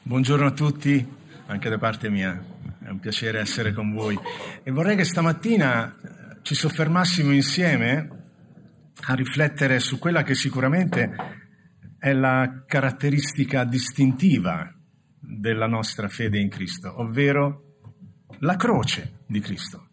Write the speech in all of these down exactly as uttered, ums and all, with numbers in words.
Buongiorno a tutti, anche da parte mia, è un piacere essere con voi e vorrei che stamattina ci soffermassimo insieme a riflettere su quella che sicuramente è la caratteristica distintiva della nostra fede in Cristo, ovvero la croce di Cristo.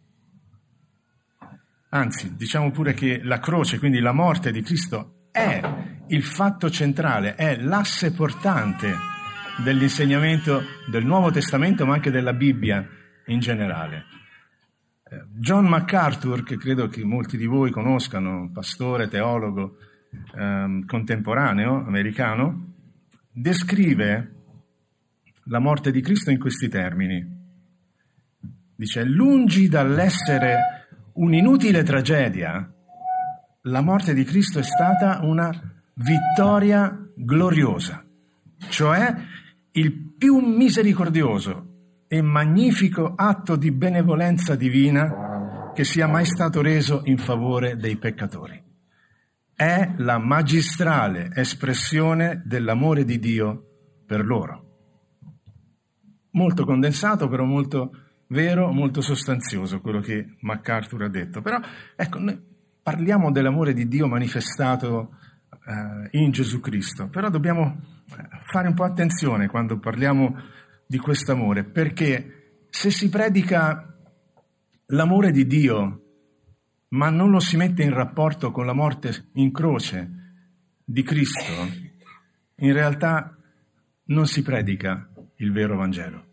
Anzi, diciamo pure che la croce, quindi la morte di Cristo, è il fatto centrale, è l'asse portante dell'insegnamento del Nuovo Testamento, ma anche della Bibbia in generale. John MacArthur, che credo che molti di voi conoscano, pastore, teologo ehm, contemporaneo, americano, descrive la morte di Cristo in questi termini. Dice: lungi dall'essere un'inutile tragedia, la morte di Cristo è stata una vittoria gloriosa, cioè il più misericordioso e magnifico atto di benevolenza divina che sia mai stato reso in favore dei peccatori. È la magistrale espressione dell'amore di Dio per loro. Molto condensato, però molto vero, molto sostanzioso quello che MacArthur ha detto. Però, ecco, noi parliamo dell'amore di Dio manifestato eh, in Gesù Cristo, però dobbiamo fare un po' attenzione quando parliamo di questo amore, perché se si predica l'amore di Dio ma non lo si mette in rapporto con la morte in croce di Cristo, in realtà non si predica il vero Vangelo.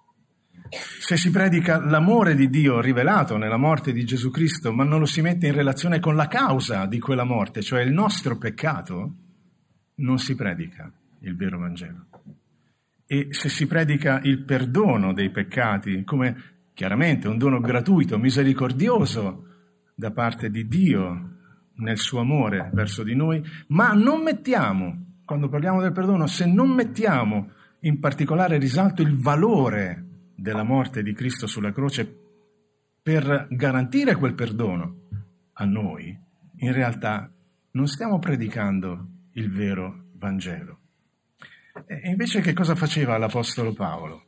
Se si predica l'amore di Dio rivelato nella morte di Gesù Cristo, ma non lo si mette in relazione con la causa di quella morte, cioè il nostro peccato, non si predica il vero Vangelo. E se si predica il perdono dei peccati come chiaramente un dono gratuito, misericordioso da parte di Dio nel suo amore verso di noi, ma non mettiamo, quando parliamo del perdono, se non mettiamo in particolare risalto il valore della morte di Cristo sulla croce per garantire quel perdono a noi, in realtà non stiamo predicando il vero Vangelo. E invece che cosa faceva l'Apostolo Paolo?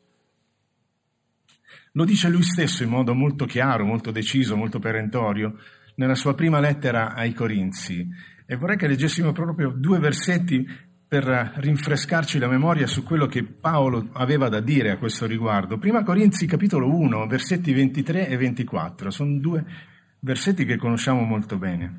Lo dice lui stesso in modo molto chiaro, molto deciso, molto perentorio, nella sua prima lettera ai Corinzi. E vorrei che leggessimo proprio due versetti per rinfrescarci la memoria su quello che Paolo aveva da dire a questo riguardo. Prima Corinzi capitolo uno, versetti ventitré e ventiquattro. Sono due versetti che conosciamo molto bene.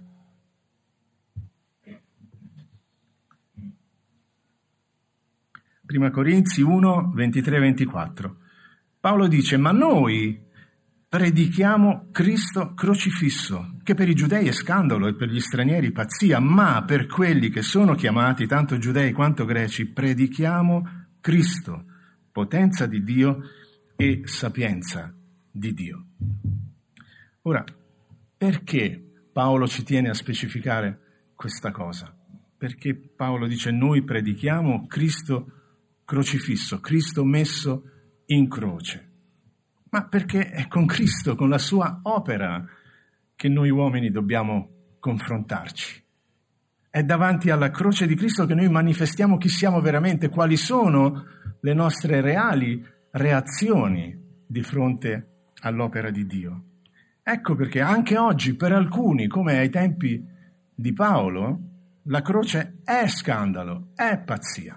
Prima Corinzi uno, ventitré e ventiquattro. Paolo dice: ma noi predichiamo Cristo crocifisso, che per i giudei è scandalo e per gli stranieri pazzia, ma per quelli che sono chiamati, tanto giudei quanto greci, predichiamo Cristo, potenza di Dio e sapienza di Dio. Ora, perché Paolo ci tiene a specificare questa cosa? Perché Paolo dice: noi predichiamo Cristo crocifisso, Cristo messo in croce. Ma perché è con Cristo, con la sua opera, che noi uomini dobbiamo confrontarci. È davanti alla croce di Cristo che noi manifestiamo chi siamo veramente, quali sono le nostre reali reazioni di fronte all'opera di Dio. Ecco perché anche oggi, per alcuni, come ai tempi di Paolo, la croce è scandalo, è pazzia.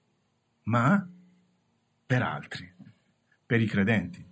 Ma per altri, per i credenti,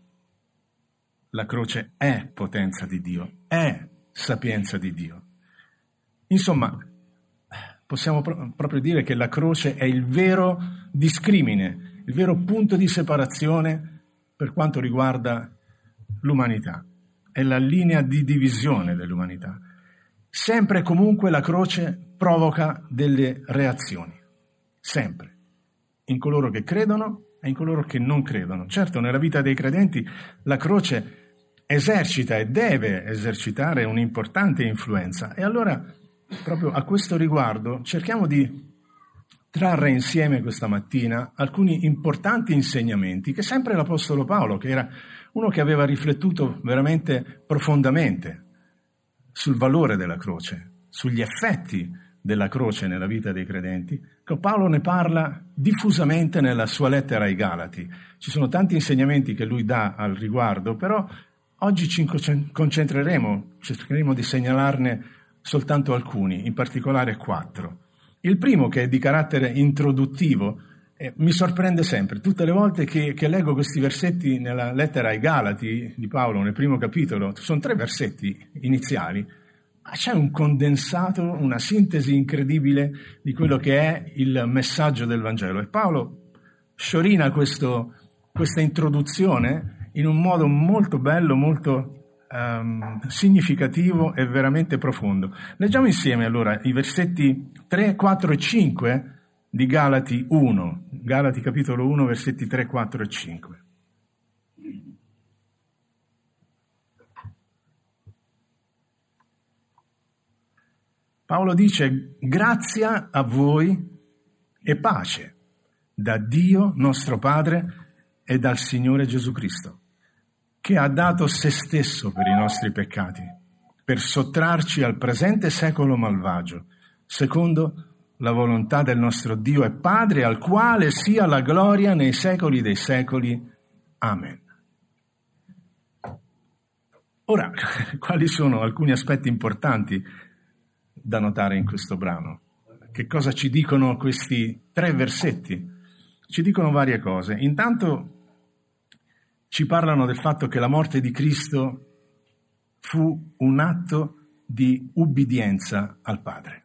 la croce è potenza di Dio, è sapienza di Dio. Insomma, possiamo pro- proprio dire che la croce è il vero discrimine, il vero punto di separazione per quanto riguarda l'umanità. È la linea di divisione dell'umanità. Sempre e comunque la croce provoca delle reazioni, sempre. In coloro che credono e in coloro che non credono. Certo, nella vita dei credenti la croce esercita e deve esercitare un'importante influenza. E allora, proprio a questo riguardo, cerchiamo di trarre insieme questa mattina alcuni importanti insegnamenti che sempre l'Apostolo Paolo, che era uno che aveva riflettuto veramente profondamente sul valore della croce, sugli effetti della croce nella vita dei credenti, Paolo ne parla diffusamente nella sua lettera ai Galati. Ci sono tanti insegnamenti che lui dà al riguardo, però oggi ci concentreremo, cercheremo di segnalarne soltanto alcuni, in particolare quattro. Il primo, che è di carattere introduttivo, eh, mi sorprende sempre, tutte le volte che, che leggo questi versetti nella lettera ai Galati di Paolo, nel primo capitolo, sono tre versetti iniziali, ma c'è un condensato, una sintesi incredibile di quello che è il messaggio del Vangelo. E Paolo sciorina questo, questa introduzione in un modo molto bello, molto Um, significativo e veramente profondo. Leggiamo insieme allora i versetti tre, quattro e cinque di Galati uno, Galati capitolo uno, versetti tre, quattro e cinque. Paolo dice: grazia a voi e pace da Dio nostro Padre e dal Signore Gesù Cristo, che ha dato se stesso per i nostri peccati, per sottrarci al presente secolo malvagio, secondo la volontà del nostro Dio e Padre, al quale sia la gloria nei secoli dei secoli. Amen. Ora, quali sono alcuni aspetti importanti da notare in questo brano? Che cosa ci dicono questi tre versetti? Ci dicono varie cose. Intanto ci parlano del fatto che la morte di Cristo fu un atto di ubbidienza al Padre.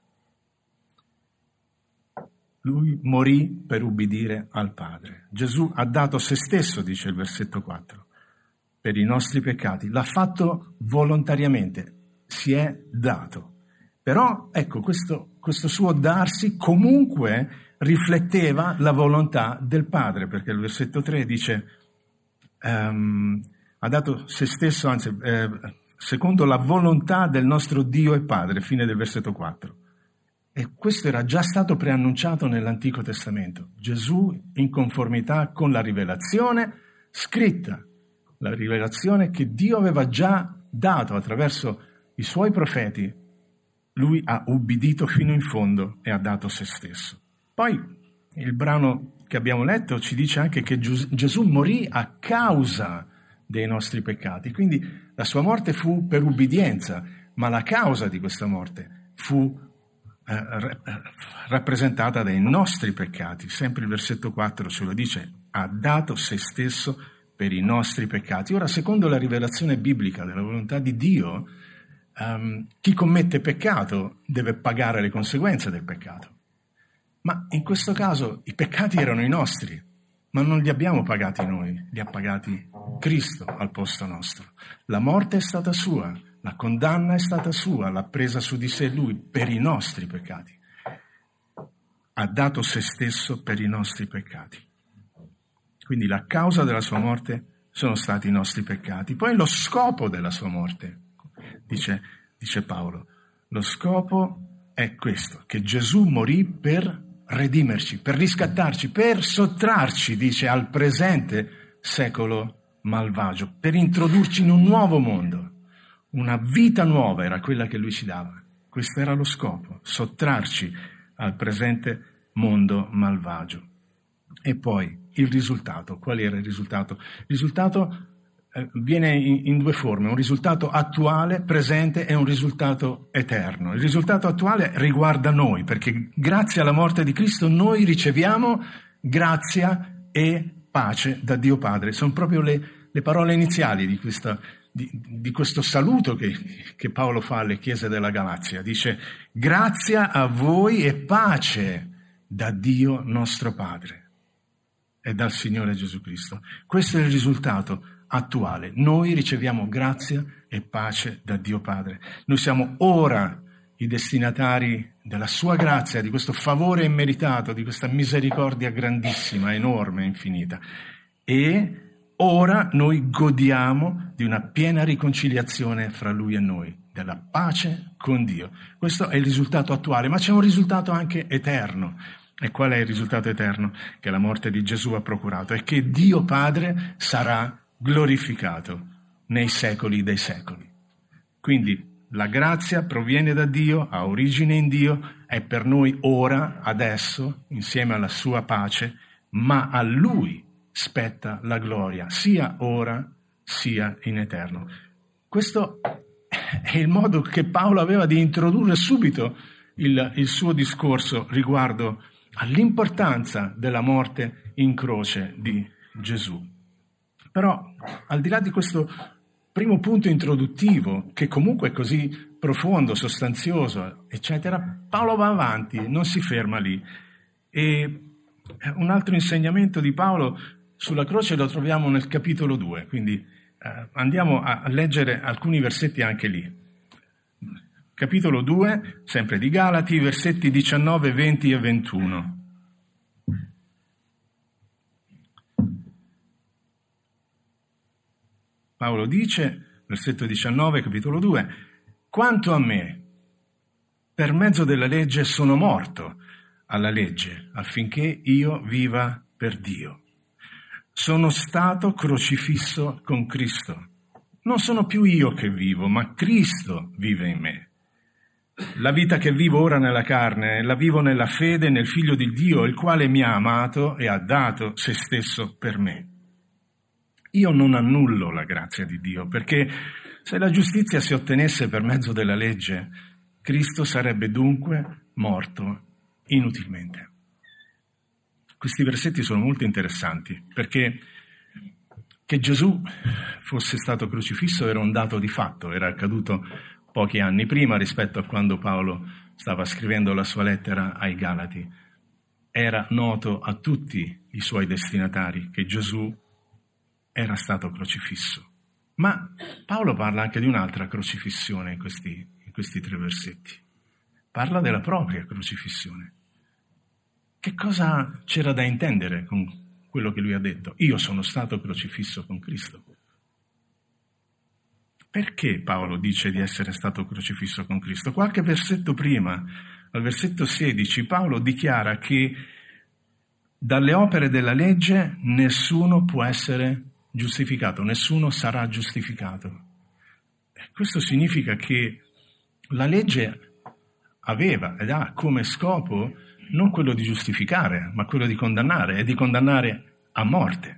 Lui morì per ubbidire al Padre. Gesù ha dato se stesso, dice il versetto quattro, per i nostri peccati. L'ha fatto volontariamente, si è dato. Però, ecco, questo, questo suo darsi comunque rifletteva la volontà del Padre, perché il versetto tre dice: Um, ha dato se stesso, anzi, eh, secondo la volontà del nostro Dio e Padre, fine del versetto quattro. E questo era già stato preannunciato nell'Antico Testamento. Gesù, in conformità con la rivelazione scritta, la rivelazione che Dio aveva già dato attraverso i suoi profeti, lui ha ubbidito fino in fondo e ha dato se stesso. Poi il brano che abbiamo letto ci dice anche che Gesù morì a causa dei nostri peccati, quindi la sua morte fu per ubbidienza, ma la causa di questa morte fu eh, rappresentata dai nostri peccati. Sempre il versetto quattro ce lo dice: ha dato se stesso per i nostri peccati. Ora, secondo la rivelazione biblica della volontà di Dio, um, chi commette peccato deve pagare le conseguenze del peccato. Ma in questo caso i peccati erano i nostri, ma non li abbiamo pagati noi, li ha pagati Cristo al posto nostro. La morte è stata sua, la condanna è stata sua, l'ha presa su di sé lui per i nostri peccati. Ha dato se stesso per i nostri peccati. Quindi la causa della sua morte sono stati i nostri peccati. Poi lo scopo della sua morte, dice, dice Paolo, lo scopo è questo, che Gesù morì per redimerci, per riscattarci, per sottrarci, dice, al presente secolo malvagio, per introdurci in un nuovo mondo. Una vita nuova era quella che lui ci dava. Questo era lo scopo, sottrarci al presente mondo malvagio. E poi il risultato, qual era il risultato? Il risultato eh, viene in, in due forme, un risultato attuale, presente, e un risultato eterno. Il risultato attuale riguarda noi, perché grazie alla morte di Cristo noi riceviamo grazia e pace da Dio Padre. Sono proprio le, le parole iniziali di, questa, di, di questo saluto che, che Paolo fa alle chiese della Galazia. Dice: grazia a voi e pace da Dio nostro Padre e dal Signore Gesù Cristo. Questo è il risultato attuale. Noi riceviamo grazia e pace da Dio Padre. Noi siamo ora i destinatari della sua grazia, di questo favore immeritato, di questa misericordia grandissima, enorme, infinita. E ora noi godiamo di una piena riconciliazione fra Lui e noi, della pace con Dio. Questo è il risultato attuale, ma c'è un risultato anche eterno. E qual è il risultato eterno che la morte di Gesù ha procurato? È che Dio Padre sarà glorificato nei secoli dei secoli. Quindi La grazia proviene da Dio, ha origine in Dio, è per noi ora, adesso, insieme alla sua pace, ma a Lui spetta la gloria, sia ora sia in eterno. Questo è il modo che Paolo aveva di introdurre subito il, il suo discorso riguardo all'importanza della morte in croce di Gesù. Però, al di là di questo primo punto introduttivo, che comunque è così profondo, sostanzioso, eccetera, Paolo va avanti, non si ferma lì. E un altro insegnamento di Paolo sulla croce lo troviamo nel capitolo due, quindi eh, andiamo a leggere alcuni versetti anche lì. Capitolo due, sempre di Galati, versetti diciannove, venti e ventuno. Paolo dice, versetto diciannove, capitolo due, «Quanto a me, per mezzo della legge sono morto alla legge, affinché io viva per Dio. Sono stato crocifisso con Cristo. Non sono più io che vivo, ma Cristo vive in me. La vita che vivo ora nella carne, la vivo nella fede nel Figlio di Dio, il quale mi ha amato e ha dato se stesso per me. Io non annullo la grazia di Dio, perché se la giustizia si ottenesse per mezzo della legge, Cristo sarebbe dunque morto inutilmente». Questi versetti sono molto interessanti, perché che Gesù fosse stato crocifisso era un dato di fatto, era accaduto pochi anni prima rispetto a quando Paolo stava scrivendo la sua lettera ai Galati. Era noto a tutti i suoi destinatari che Gesù era stato crocifisso. Ma Paolo parla anche di un'altra crocifissione in questi, in questi tre versetti. Parla della propria crocifissione. Che cosa c'era da intendere con quello che lui ha detto? Io sono stato crocifisso con Cristo. Perché Paolo dice di essere stato crocifisso con Cristo? Qualche versetto prima, al versetto sedici, Paolo dichiara che dalle opere della legge nessuno può essere giustificato, nessuno sarà giustificato. Questo significa che la legge aveva ed ha come scopo non quello di giustificare, ma quello di condannare, e di condannare a morte.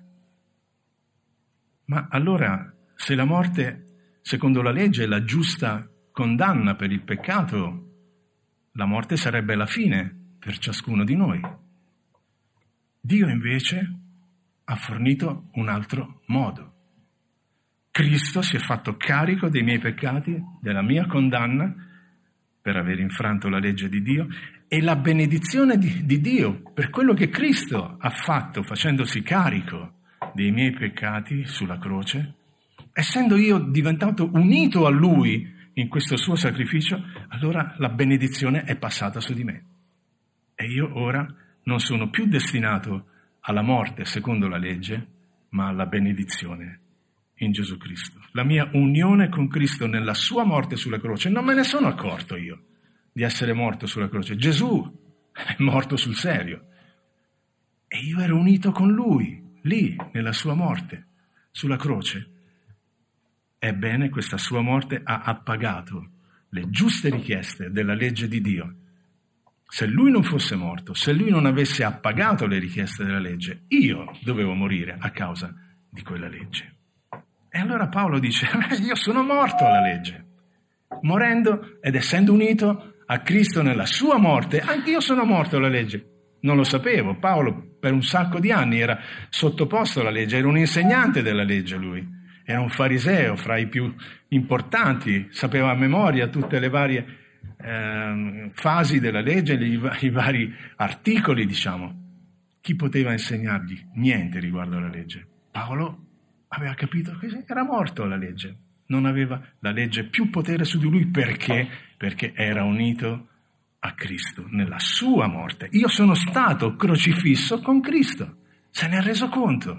Ma allora, se la morte, secondo la legge, è la giusta condanna per il peccato, la morte sarebbe la fine per ciascuno di noi. Dio invece ha fornito un altro modo. Cristo si è fatto carico dei miei peccati, della mia condanna, per aver infranto la legge di Dio, e la benedizione di, di Dio per quello che Cristo ha fatto facendosi carico dei miei peccati sulla croce, essendo io diventato unito a Lui in questo suo sacrificio, allora la benedizione è passata su di me. E io ora non sono più destinato alla morte secondo la legge, ma alla benedizione in Gesù Cristo. La mia unione con Cristo nella sua morte sulla croce, non me ne sono accorto io di essere morto sulla croce. Gesù è morto sul serio. E io ero unito con Lui, lì, nella sua morte, sulla croce. Ebbene, questa sua morte ha appagato le giuste richieste della legge di Dio. Se Lui non fosse morto, se Lui non avesse appagato le richieste della legge, io dovevo morire a causa di quella legge. E allora Paolo dice, io sono morto alla legge. Morendo ed essendo unito a Cristo nella sua morte, anche io sono morto alla legge. Non lo sapevo. Paolo per un sacco di anni era sottoposto alla legge, era un insegnante della legge lui. Era un fariseo fra i più importanti, sapeva a memoria tutte le varie eh, fasi della legge, i, i vari articoli, diciamo. Chi poteva insegnargli? Niente riguardo alla legge. Paolo aveva capito che era morto alla legge. Non aveva la legge più potere su di lui. Perché? Perché era unito a Cristo nella sua morte. Io sono stato crocifisso con Cristo. Se ne è reso conto.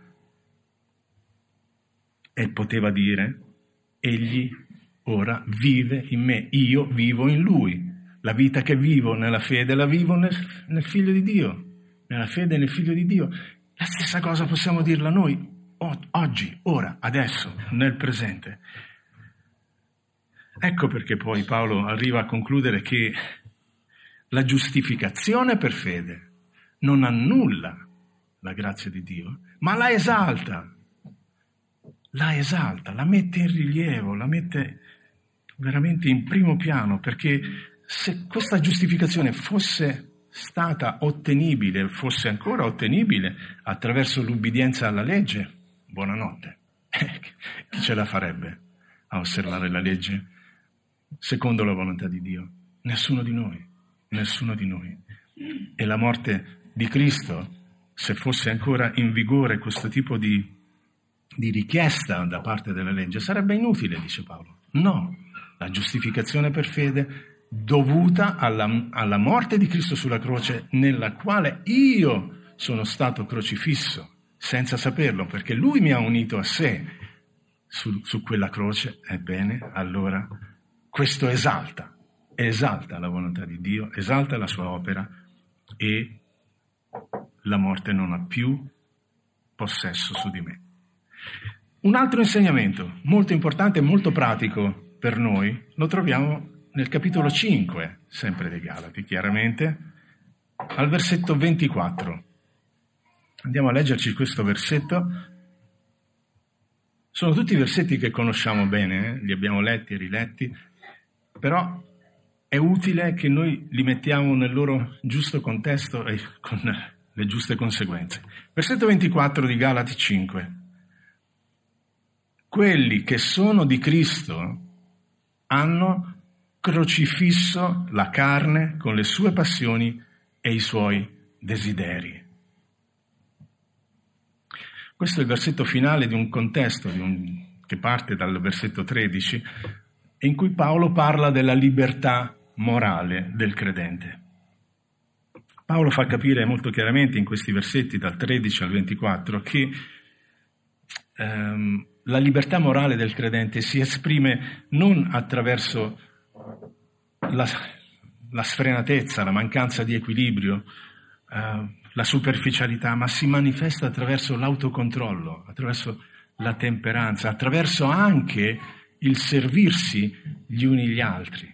E poteva dire, egli ora vive in me, io vivo in lui. La vita che vivo nella fede la vivo nel, nel Figlio di Dio. Nella fede nel Figlio di Dio. La stessa cosa possiamo dirla noi. Oggi, ora, adesso, nel presente. Ecco perché poi Paolo arriva a concludere che la giustificazione per fede non annulla la grazia di Dio, ma la esalta, la esalta, la mette in rilievo, la mette veramente in primo piano, perché se questa giustificazione fosse stata ottenibile, fosse ancora ottenibile attraverso l'ubbidienza alla legge, buonanotte, chi ce la farebbe a osservare la legge secondo la volontà di Dio? Nessuno di noi, nessuno di noi. E la morte di Cristo, se fosse ancora in vigore questo tipo di, di richiesta da parte della legge, sarebbe inutile, dice Paolo. No, la giustificazione per fede dovuta alla, alla morte di Cristo sulla croce, nella quale io sono stato crocifisso senza saperlo, perché Lui mi ha unito a sé su, su quella croce. Ebbene, allora questo esalta, esalta la volontà di Dio, esalta la sua opera, e la morte non ha più possesso su di me. Un altro insegnamento molto importante e molto pratico per noi lo troviamo nel capitolo cinque, sempre dei Galati, chiaramente, al versetto ventiquattro. Andiamo a leggerci questo versetto. Sono tutti versetti che conosciamo bene, eh? Li abbiamo letti e riletti, però è utile che noi li mettiamo nel loro giusto contesto e con le giuste conseguenze. Versetto ventiquattro di Galati cinque. Quelli che sono di Cristo hanno crocifisso la carne con le sue passioni e i suoi desideri. Questo è il versetto finale di un contesto di un, che parte dal versetto tredici, in cui Paolo parla della libertà morale del credente. Paolo fa capire molto chiaramente in questi versetti dal tredici al ventiquattro che ehm, la libertà morale del credente si esprime non attraverso la, la sfrenatezza, la mancanza di equilibrio, eh, la superficialità, ma si manifesta attraverso l'autocontrollo, attraverso la temperanza, attraverso anche il servirsi gli uni gli altri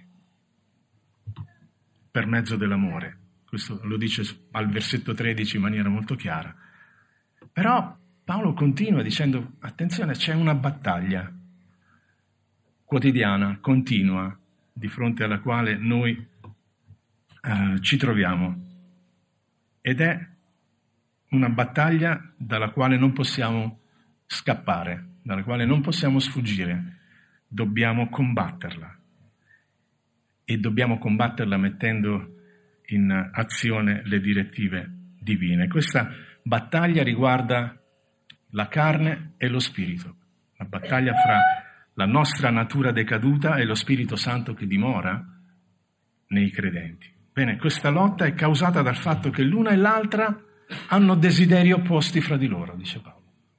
per mezzo dell'amore. Questo lo dice al versetto tredici in maniera molto chiara. Però Paolo continua dicendo, attenzione, c'è una battaglia quotidiana, continua, di fronte alla quale noi eh, ci troviamo. Ed è una battaglia dalla quale non possiamo scappare, dalla quale non possiamo sfuggire. Dobbiamo combatterla. E dobbiamo combatterla mettendo in azione le direttive divine. Questa battaglia riguarda la carne e lo spirito, la battaglia fra la nostra natura decaduta e lo Spirito Santo che dimora nei credenti. Bene, questa lotta è causata dal fatto che l'una e l'altra hanno desideri opposti fra di loro, dice Paolo.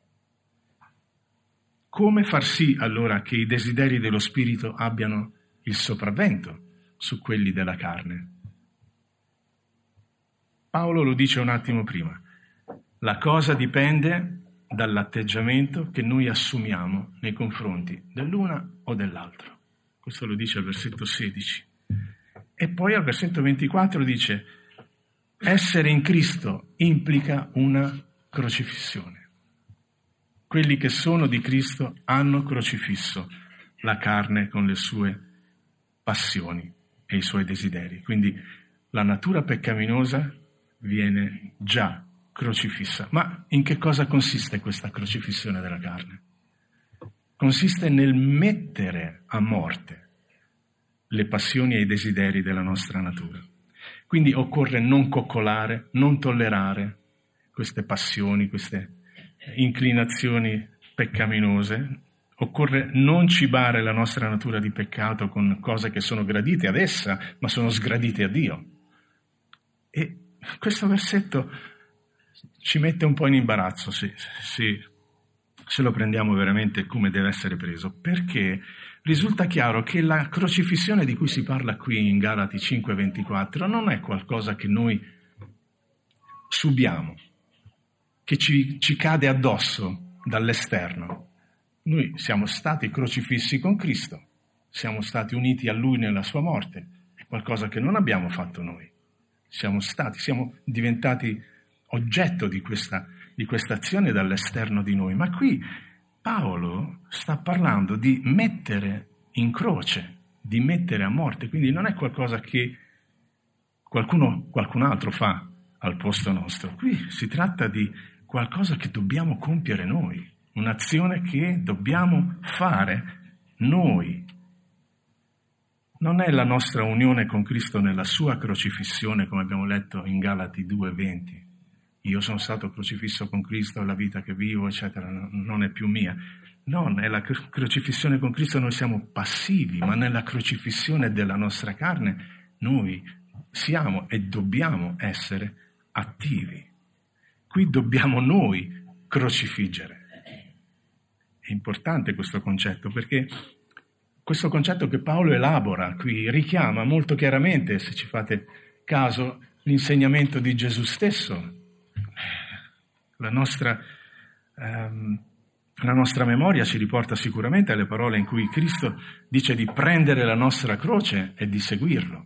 Come far sì allora che i desideri dello Spirito abbiano il sopravvento su quelli della carne? Paolo lo dice un attimo prima. La cosa dipende dall'atteggiamento che noi assumiamo nei confronti dell'una o dell'altro. Questo lo dice al versetto sedici. E poi al versetto ventiquattro dice: essere in Cristo implica una crocifissione. Quelli che sono di Cristo hanno crocifisso la carne con le sue passioni e i suoi desideri. Quindi la natura peccaminosa viene già crocifissa. Ma in che cosa consiste questa crocifissione della carne? Consiste nel mettere a morte le passioni e i desideri della nostra natura. Quindi occorre non coccolare, non tollerare queste passioni, queste inclinazioni peccaminose. Occorre non cibare la nostra natura di peccato con cose che sono gradite ad essa, ma sono sgradite a Dio. E questo versetto ci mette un po' in imbarazzo se, se, se lo prendiamo veramente come deve essere preso, perché risulta chiaro che la crocifissione di cui si parla qui in Galati cinque ventiquattro non è qualcosa che noi subiamo, che ci, ci cade addosso dall'esterno. Noi siamo stati crocifissi con Cristo siamo stati uniti a Lui nella sua morte, è qualcosa che non abbiamo fatto noi. Siamo stati, siamo diventati oggetto di questa, di questa azione dall'esterno di noi. Ma qui Paolo sta parlando di mettere in croce, di mettere a morte, quindi non è qualcosa che qualcuno, qualcun altro fa al posto nostro. Qui si tratta di qualcosa che dobbiamo compiere noi, un'azione che dobbiamo fare noi. Non è la nostra unione con Cristo nella sua crocifissione, come abbiamo letto in Galati due venti. Io sono stato crocifisso con Cristo, la vita che vivo, eccetera, non è più mia. No, nella crocifissione con Cristo noi siamo passivi, ma nella crocifissione della nostra carne noi siamo e dobbiamo essere attivi. Qui dobbiamo noi crocifiggere. È importante questo concetto, perché questo concetto che Paolo elabora qui richiama molto chiaramente, se ci fate caso, l'insegnamento di Gesù stesso. La nostra, ehm, la nostra memoria ci riporta sicuramente alle parole in cui Cristo dice di prendere la nostra croce e di seguirlo.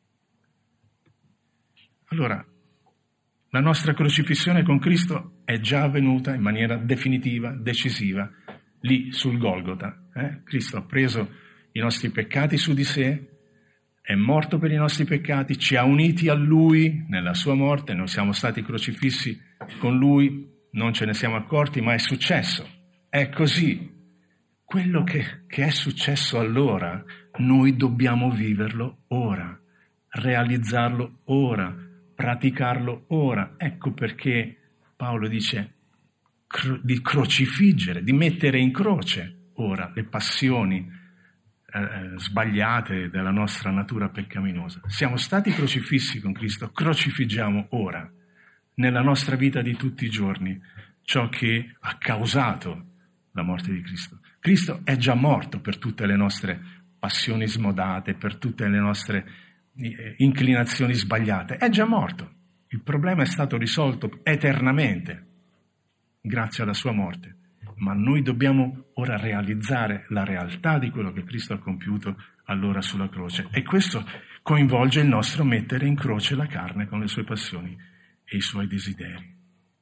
Allora, la nostra crocifissione con Cristo è già avvenuta in maniera definitiva, decisiva, lì sul Golgota. Eh? Cristo ha preso i nostri peccati su di sé, è morto per i nostri peccati, ci ha uniti a Lui nella sua morte, noi siamo stati crocifissi con Lui, non ce ne siamo accorti, ma è successo. È così. Quello che, che è successo allora, noi dobbiamo viverlo ora, realizzarlo ora, praticarlo ora. Ecco perché Paolo dice cro- di crocifiggere, di mettere in croce ora le passioni eh, sbagliate della nostra natura peccaminosa. Siamo stati crocifissi con Cristo, crocifiggiamo ora, nella nostra vita di tutti i giorni, ciò che ha causato la morte di Cristo. Cristo è già morto per tutte le nostre passioni smodate, per tutte le nostre inclinazioni sbagliate. È già morto. Il problema è stato risolto eternamente grazie alla sua morte. Ma noi dobbiamo ora realizzare la realtà di quello che Cristo ha compiuto allora sulla croce. E questo coinvolge il nostro mettere in croce la carne con le sue passioni e i suoi desideri.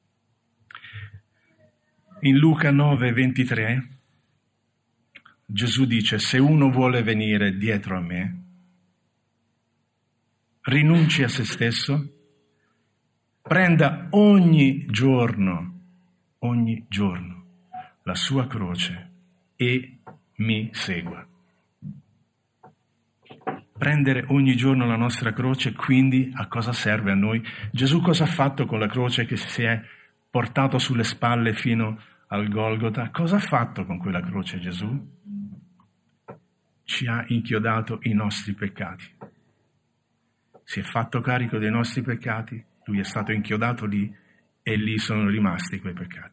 In Luca nove ventitré Gesù dice: se uno vuole venire dietro a me, rinunci a se stesso, prenda ogni giorno, ogni giorno, la sua croce e mi segua. Prendere ogni giorno la nostra croce, quindi a cosa serve a noi? Gesù cosa ha fatto con la croce che si è portato sulle spalle fino al Golgota? Cosa ha fatto con quella croce Gesù? Ci ha inchiodato i nostri peccati. Si è fatto carico dei nostri peccati, lui è stato inchiodato lì e lì sono rimasti quei peccati,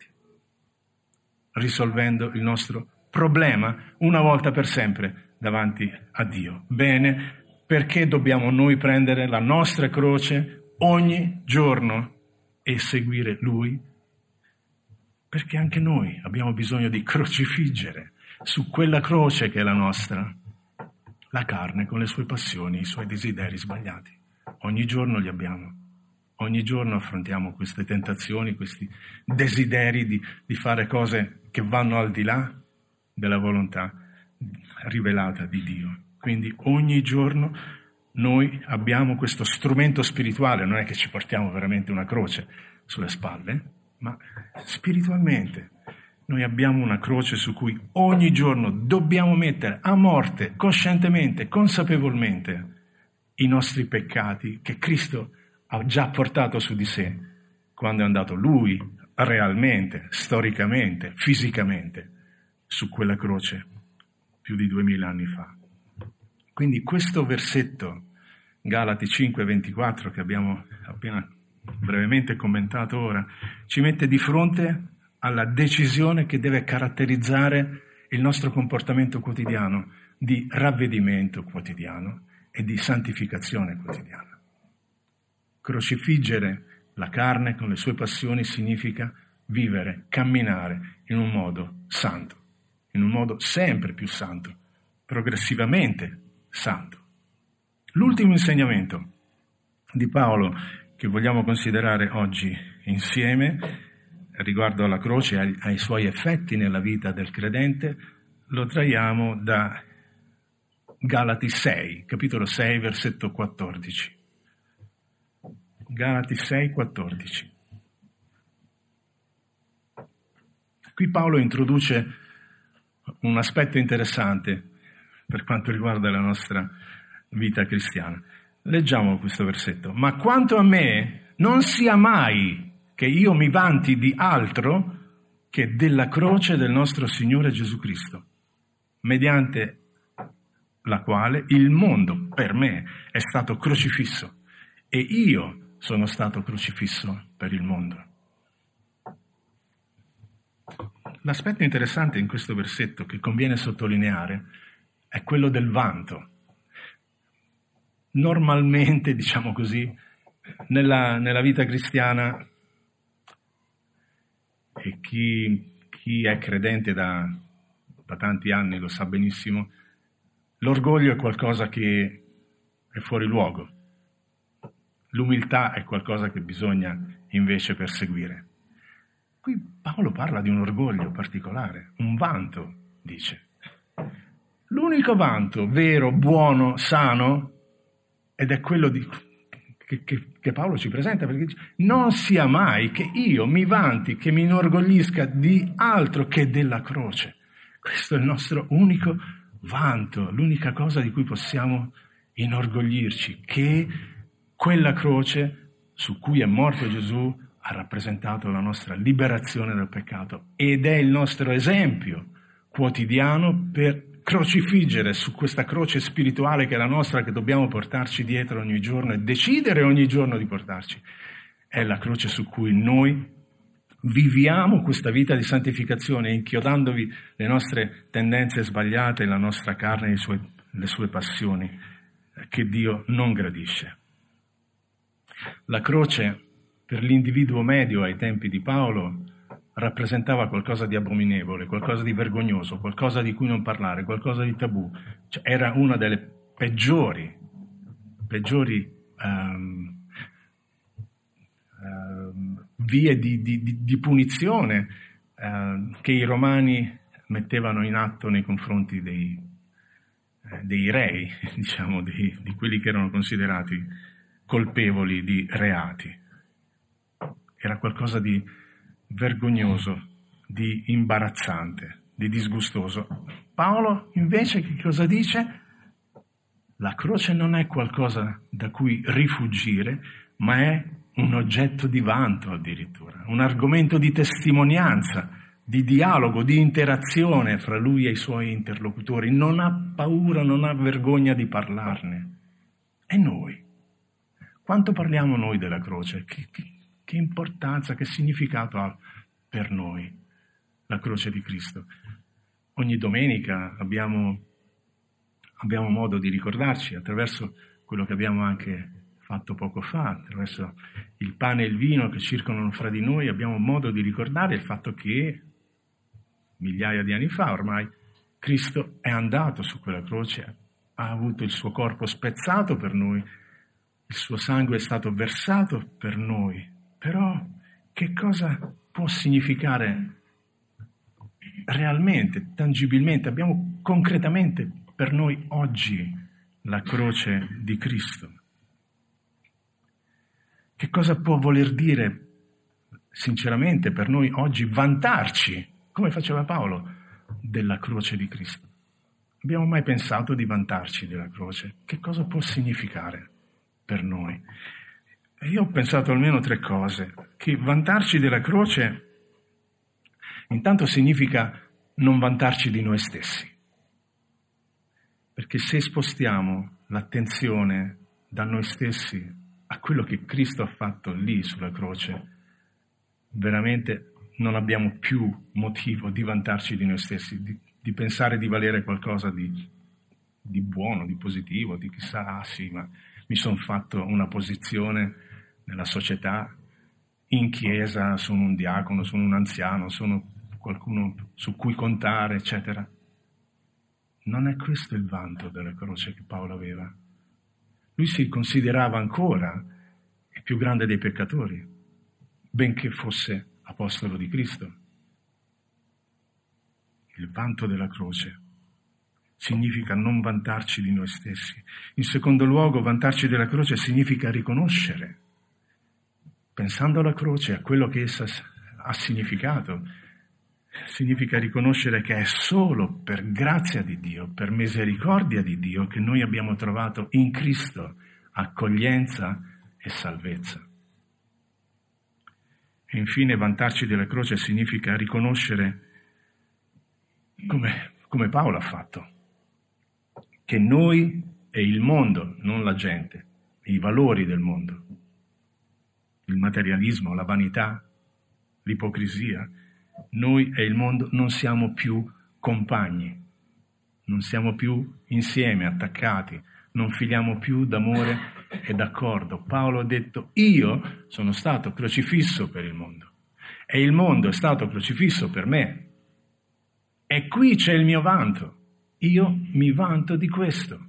risolvendo il nostro problema una volta per sempre davanti a Dio. Bene, perché dobbiamo noi prendere la nostra croce ogni giorno e seguire Lui? Perché anche noi abbiamo bisogno di crocifiggere su quella croce che è la nostra, la carne con le sue passioni, i suoi desideri sbagliati. Ogni giorno li abbiamo. Ogni giorno affrontiamo queste tentazioni, questi desideri di, di fare cose che vanno al di là della volontà rivelata di Dio. Quindi ogni giorno noi abbiamo questo strumento spirituale, non è che ci portiamo veramente una croce sulle spalle, ma spiritualmente noi abbiamo una croce su cui ogni giorno dobbiamo mettere a morte, coscientemente, consapevolmente, i nostri peccati che Cristo ha già portato su di sé quando è andato Lui realmente, storicamente, fisicamente su quella croce più di duemila anni fa. Quindi questo versetto, Galati cinque ventiquattro, che abbiamo appena brevemente commentato ora, ci mette di fronte alla decisione che deve caratterizzare il nostro comportamento quotidiano, di ravvedimento quotidiano e di santificazione quotidiana. Crocifiggere la carne con le sue passioni significa vivere, camminare in un modo santo, in un modo sempre più santo progressivamente santo. L'ultimo insegnamento di Paolo che vogliamo considerare oggi insieme riguardo alla croce e ai, ai suoi effetti nella vita del credente lo traiamo da Galati sei, capitolo sei, versetto quattordici. Galati sei, quattordici. Qui Paolo introduce un aspetto interessante per quanto riguarda la nostra vita cristiana. Leggiamo questo versetto. Ma quanto a me, non sia mai che io mi vanti di altro che della croce del nostro Signore Gesù Cristo, mediante la quale il mondo per me è stato crocifisso e io sono stato crocifisso per il mondo. L'aspetto interessante in questo versetto che conviene sottolineare è quello del vanto. Normalmente, diciamo così, nella, nella vita cristiana, e chi, chi è credente da, da tanti anni lo sa benissimo, l'orgoglio è qualcosa che è fuori luogo. L'umiltà è qualcosa che bisogna invece perseguire. Qui Paolo parla di un orgoglio particolare, un vanto, dice. L'unico vanto vero, buono, sano, ed è quello di, che, che, che Paolo ci presenta, perché dice, non sia mai che io mi vanti, che mi inorgoglisca di altro che della croce. Questo è il nostro unico vanto, l'unica cosa di cui possiamo inorgoglirci, che quella croce su cui è morto Gesù ha rappresentato la nostra liberazione dal peccato ed è il nostro esempio quotidiano per crocifiggere su questa croce spirituale che è la nostra, che dobbiamo portarci dietro ogni giorno e decidere ogni giorno di portarci. È la croce su cui noi viviamo questa vita di santificazione, inchiodandovi le nostre tendenze sbagliate, la nostra carne e le sue, le sue passioni che Dio non gradisce. La croce per l'individuo medio ai tempi di Paolo rappresentava qualcosa di abominevole, qualcosa di vergognoso, qualcosa di cui non parlare, qualcosa di tabù. Cioè, era una delle peggiori, peggiori um, um, vie di, di, di punizione uh, che i romani mettevano in atto nei confronti dei, eh, dei rei, diciamo, di, di quelli che erano considerati colpevoli di reati. Era qualcosa di vergognoso, di imbarazzante, di disgustoso. Paolo invece che cosa dice? La croce non è qualcosa da cui rifugire, ma è un oggetto di vanto addirittura, un argomento di testimonianza, di dialogo, di interazione fra lui e i suoi interlocutori. Non ha paura, non ha vergogna di parlarne. E noi? Quanto parliamo noi della croce? Che, che, che importanza, che significato ha per noi la croce di Cristo? Ogni domenica abbiamo, abbiamo modo di ricordarci attraverso quello che abbiamo anche fatto poco fa, attraverso il pane e il vino che circolano fra di noi, abbiamo modo di ricordare il fatto che migliaia di anni fa ormai Cristo è andato su quella croce, ha avuto il suo corpo spezzato per noi, il suo sangue è stato versato per noi. Però che cosa può significare realmente, tangibilmente, abbiamo concretamente per noi oggi la croce di Cristo? Che cosa può voler dire sinceramente per noi oggi vantarci, come faceva Paolo, della croce di Cristo? Abbiamo mai pensato di vantarci della croce? Che cosa può significare per noi? Io ho pensato almeno tre cose. Che vantarci della croce intanto significa non vantarci di noi stessi. Perché se spostiamo l'attenzione da noi stessi a quello che Cristo ha fatto lì sulla croce, veramente non abbiamo più motivo di vantarci di noi stessi, di, di pensare di valere qualcosa di, di buono, di positivo, di chissà, ah sì, ma mi sono fatto una posizione nella società, in chiesa, sono un diacono, sono un anziano, sono qualcuno su cui contare, eccetera. Non è questo il vanto della croce che Paolo aveva. Lui si considerava ancora il più grande dei peccatori, benché fosse apostolo di Cristo. Il vanto della croce significa non vantarci di noi stessi. In secondo luogo, vantarci della croce significa riconoscere, pensando alla croce, a quello che essa ha significato, significa riconoscere che è solo per grazia di Dio, per misericordia di Dio, che noi abbiamo trovato in Cristo accoglienza e salvezza. E infine, vantarci della croce significa riconoscere, come, come Paolo ha fatto, che noi e il mondo, non la gente, i valori del mondo, il materialismo, la vanità, l'ipocrisia, noi e il mondo non siamo più compagni, non siamo più insieme, attaccati, non filiamo più d'amore e d'accordo. Paolo ha detto: io sono stato crocifisso per il mondo e il mondo è stato crocifisso per me. E qui c'è il mio vanto. Io mi vanto di questo.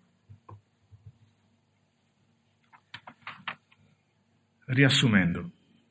Riassumendo,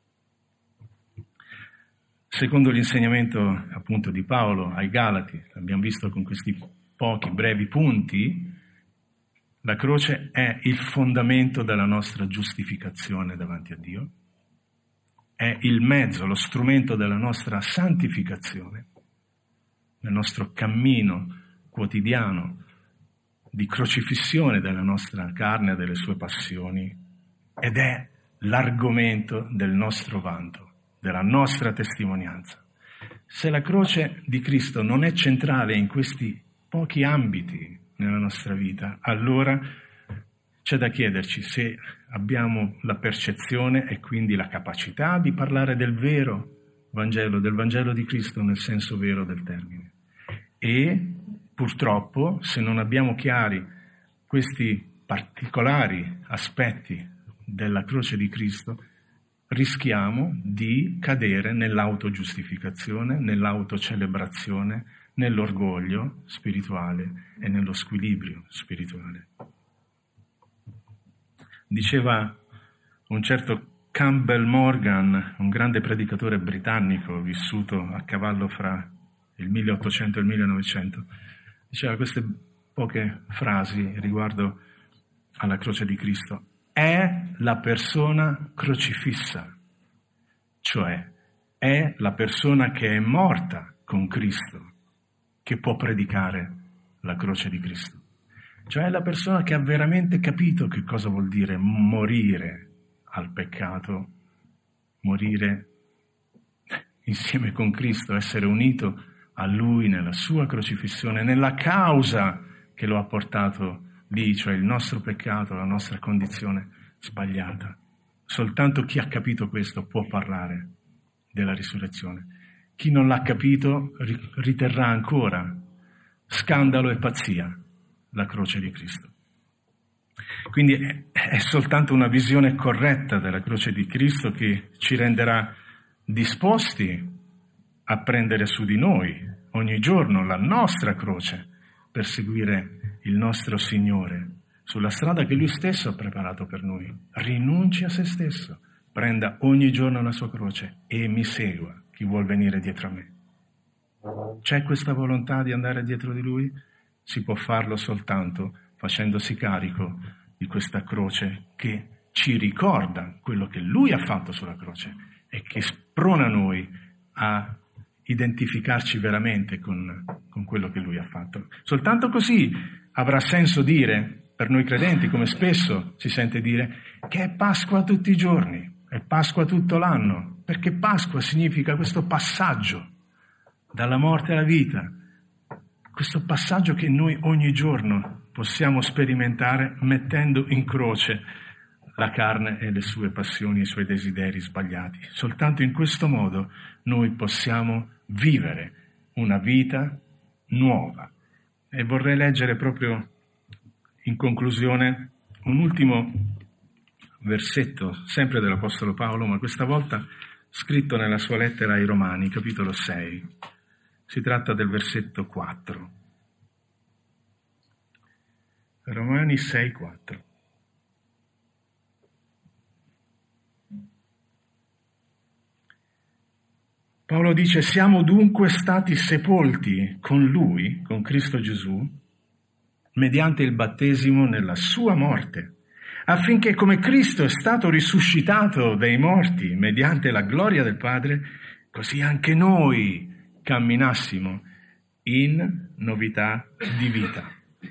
secondo l'insegnamento appunto di Paolo ai Galati, abbiamo visto con questi pochi brevi punti, la croce è il fondamento della nostra giustificazione davanti a Dio, è il mezzo, lo strumento della nostra santificazione, nel nostro cammino quotidiano di crocifissione della nostra carne e delle sue passioni, ed è l'argomento del nostro vanto, della nostra testimonianza. Se la croce di Cristo non è centrale in questi pochi ambiti nella nostra vita, allora c'è da chiederci se abbiamo la percezione e quindi la capacità di parlare del vero Vangelo, del Vangelo di Cristo nel senso vero del termine. E purtroppo, se non abbiamo chiari questi particolari aspetti della croce di Cristo, rischiamo di cadere nell'autogiustificazione, nell'autocelebrazione, nell'orgoglio spirituale e nello squilibrio spirituale. Diceva un certo Campbell Morgan, un grande predicatore britannico vissuto a cavallo fra il milleottocento e il millenovecento, diceva queste poche frasi riguardo alla croce di Cristo: è la persona crocifissa, cioè è la persona che è morta con Cristo che può predicare la croce di Cristo. Cioè è la persona che ha veramente capito che cosa vuol dire morire al peccato, morire insieme con Cristo, essere unito a Lui nella sua crocifissione, nella causa che lo ha portato lì, cioè il nostro peccato, la nostra condizione sbagliata. Soltanto chi ha capito questo può parlare della risurrezione. Chi non l'ha capito riterrà ancora scandalo e pazzia la croce di Cristo. Quindi è soltanto una visione corretta della croce di Cristo che ci renderà disposti a prendere su di noi ogni giorno la nostra croce per seguire il nostro Signore sulla strada che Lui stesso ha preparato per noi. Rinunci a se stesso, prenda ogni giorno la sua croce e mi segua chi vuol venire dietro a me. C'è questa volontà di andare dietro di Lui? Si può farlo soltanto facendosi carico di questa croce che ci ricorda quello che Lui ha fatto sulla croce e che sprona noi a identificarci veramente con, con quello che Lui ha fatto. Soltanto così avrà senso dire, per noi credenti, come spesso si sente dire, che è Pasqua tutti i giorni, è Pasqua tutto l'anno, perché Pasqua significa questo passaggio dalla morte alla vita, questo passaggio che noi ogni giorno possiamo sperimentare mettendo in croce la carne e le sue passioni, i suoi desideri sbagliati. Soltanto in questo modo noi possiamo vivere una vita nuova. E vorrei leggere proprio in conclusione un ultimo versetto, sempre dell'Apostolo Paolo, ma questa volta scritto nella sua lettera ai Romani, capitolo sei. Si tratta del versetto quattro. Romani sei quattro. Paolo dice: siamo dunque stati sepolti con Lui, con Cristo Gesù, mediante il battesimo nella sua morte, affinché come Cristo è stato risuscitato dai morti mediante la gloria del Padre, così anche noi camminassimo in novità di vita.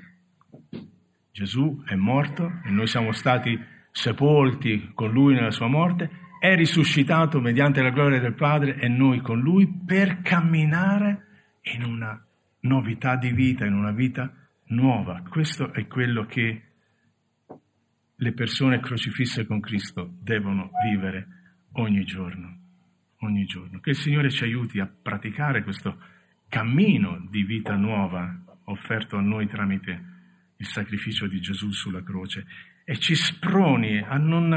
Gesù è morto e noi siamo stati sepolti con Lui nella sua morte, è risuscitato mediante la gloria del Padre e noi con Lui per camminare in una novità di vita, in una vita nuova. Questo è quello che le persone crocifisse con Cristo devono vivere ogni giorno, ogni giorno. Che il Signore ci aiuti a praticare questo cammino di vita nuova offerto a noi tramite il sacrificio di Gesù sulla croce e ci sproni a non,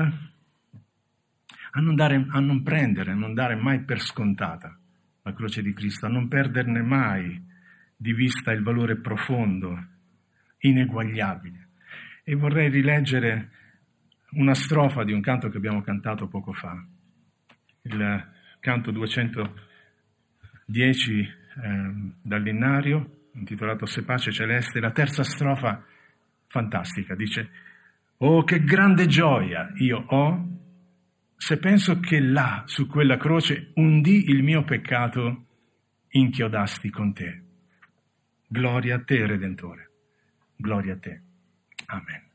a non, dare, a non prendere, a non dare mai per scontata la croce di Cristo, a non perderne mai di vista il valore profondo, ineguagliabile. E vorrei rileggere una strofa di un canto che abbiamo cantato poco fa, il canto duecentodieci eh, dall'Innario, intitolato Se pace celeste. La terza strofa fantastica dice: oh, che grande gioia io ho se penso che là su quella croce un dì il mio peccato inchiodasti con te. Gloria a te, Redentore, gloria a te. Amen.